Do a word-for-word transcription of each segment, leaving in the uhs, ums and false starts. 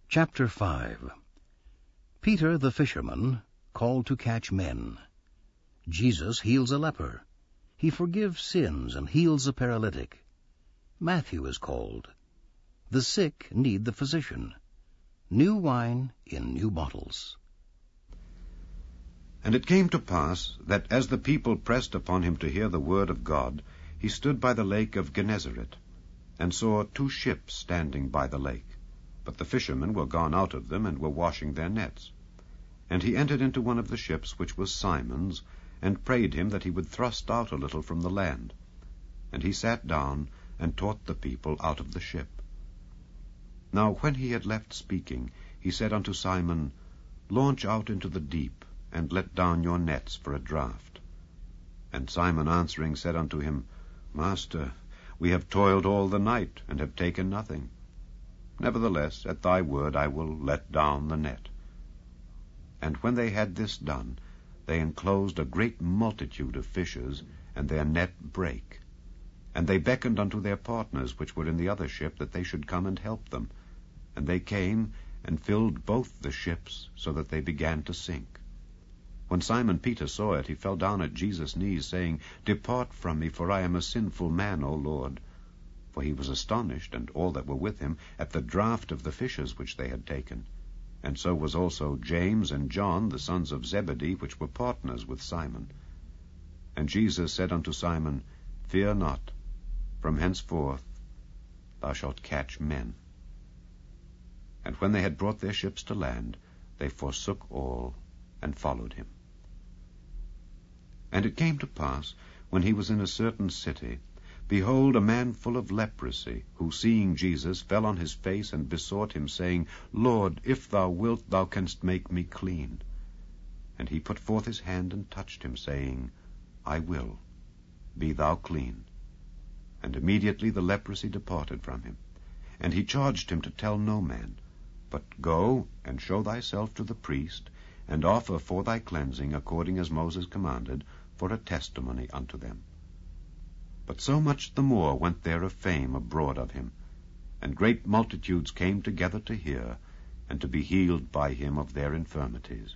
Chapter five. Peter the fisherman, called to catch men. Jesus heals a leper. He forgives sins and heals a paralytic. Matthew is called. The sick need the physician. New wine in new bottles. And it came to pass that as the people pressed upon him to hear the word of God, he stood by the lake of Gennesaret, and saw two ships standing by the lake. But the fishermen were gone out of them, and were washing their nets. And he entered into one of the ships, which was Simon's, and prayed him that he would thrust out a little from the land. And he sat down, and taught the people out of the ship. Now when he had left speaking, he said unto Simon, Launch out into the deep, and let down your nets for a draught. And Simon answering said unto him, Master, we have toiled all the night, and have taken nothing. Nevertheless, at thy word I will let down the net. And when they had this done, they enclosed a great multitude of fishes, and their net brake. And they beckoned unto their partners which were in the other ship, that they should come and help them. And they came, and filled both the ships, so that they began to sink. When Simon Peter saw it, he fell down at Jesus' knees, saying, Depart from me, for I am a sinful man, O Lord. For he was astonished, and all that were with him, at the draught of the fishes which they had taken. And so was also James and John, the sons of Zebedee, which were partners with Simon. And Jesus said unto Simon, Fear not, from henceforth thou shalt catch men. And when they had brought their ships to land, they forsook all, and followed him. And it came to pass, when he was in a certain city, behold, a man full of leprosy, who, seeing Jesus, fell on his face, and besought him, saying, Lord, if thou wilt, thou canst make me clean. And he put forth his hand, and touched him, saying, I will, be thou clean. And immediately the leprosy departed from him. And he charged him to tell no man, but go, and show thyself to the priest, and offer for thy cleansing, according as Moses commanded, for a testimony unto them. But so much the more went there a fame abroad of him, and great multitudes came together to hear, and to be healed by him of their infirmities.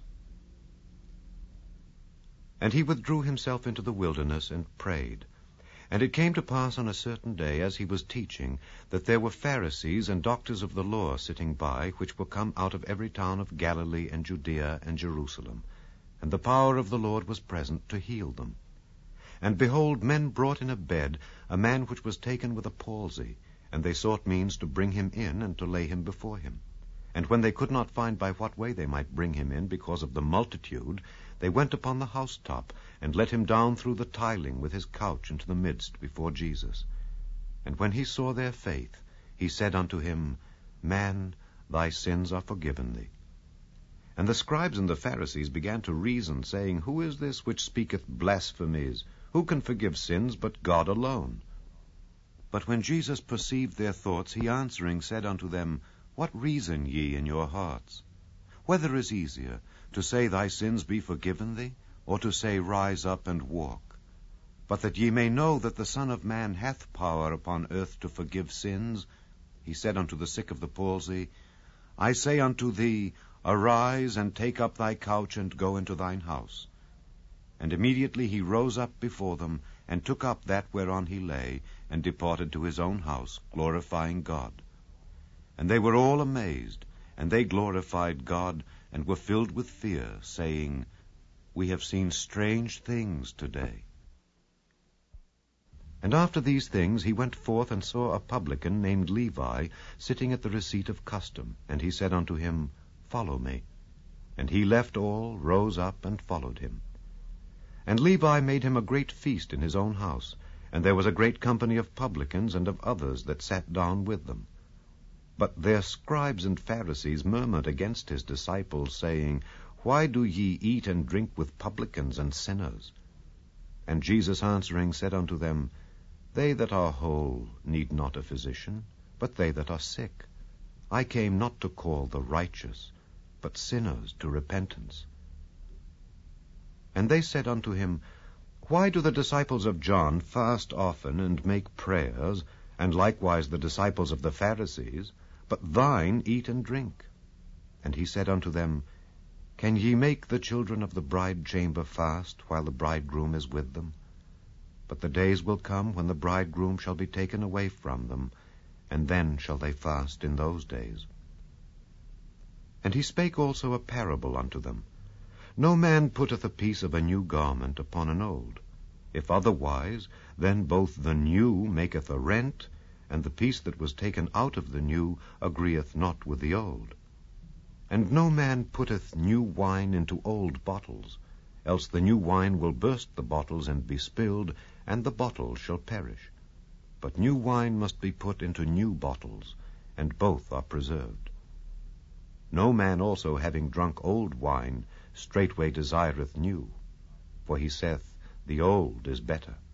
And he withdrew himself into the wilderness, and prayed. And it came to pass on a certain day, as he was teaching, that there were Pharisees and doctors of the law sitting by, which were come out of every town of Galilee and Judea and Jerusalem. And the power of the Lord was present to heal them. And behold, men brought in a bed a man which was taken with a palsy, and they sought means to bring him in, and to lay him before him. And when they could not find by what way they might bring him in, because of the multitude, they went upon the housetop, and let him down through the tiling with his couch into the midst before Jesus. And when he saw their faith, he said unto him, Man, thy sins are forgiven thee. And the scribes and the Pharisees began to reason, saying, Who is this which speaketh blasphemies? Who can forgive sins but God alone? But when Jesus perceived their thoughts, he answering said unto them, What reason ye in your hearts? Whether is easier, to say thy sins be forgiven thee, or to say rise up and walk? But that ye may know that the Son of Man hath power upon earth to forgive sins, he said unto the sick of the palsy, I say unto thee, Arise, and take up thy couch, and go into thine house. And immediately he rose up before them, and took up that whereon he lay, and departed to his own house, glorifying God. And they were all amazed, and they glorified God, and were filled with fear, saying, We have seen strange things today. And after these things he went forth, and saw a publican named Levi sitting at the receipt of custom. And he said unto him, Follow me. And he left all, rose up, and followed him. And Levi made him a great feast in his own house, and there was a great company of publicans and of others that sat down with them. But their scribes and Pharisees murmured against his disciples, saying, Why do ye eat and drink with publicans and sinners? And Jesus answering said unto them, They that are whole need not a physician, but they that are sick. I came not to call the righteous, but sinners to repentance. And they said unto him, Why do the disciples of John fast often, and make prayers, and likewise the disciples of the Pharisees, but thine eat and drink? And he said unto them, Can ye make the children of the bride chamber fast, while the bridegroom is with them? But the days will come when the bridegroom shall be taken away from them, and then shall they fast in those days. And he spake also a parable unto them. No man putteth a piece of a new garment upon an old. If otherwise, then both the new maketh a rent, and the piece that was taken out of the new agreeth not with the old. And no man putteth new wine into old bottles, else the new wine will burst the bottles and be spilled, and the bottles shall perish. But new wine must be put into new bottles, and both are preserved. No man also, having drunk old wine, straightway desireth new, for he saith, The old is better.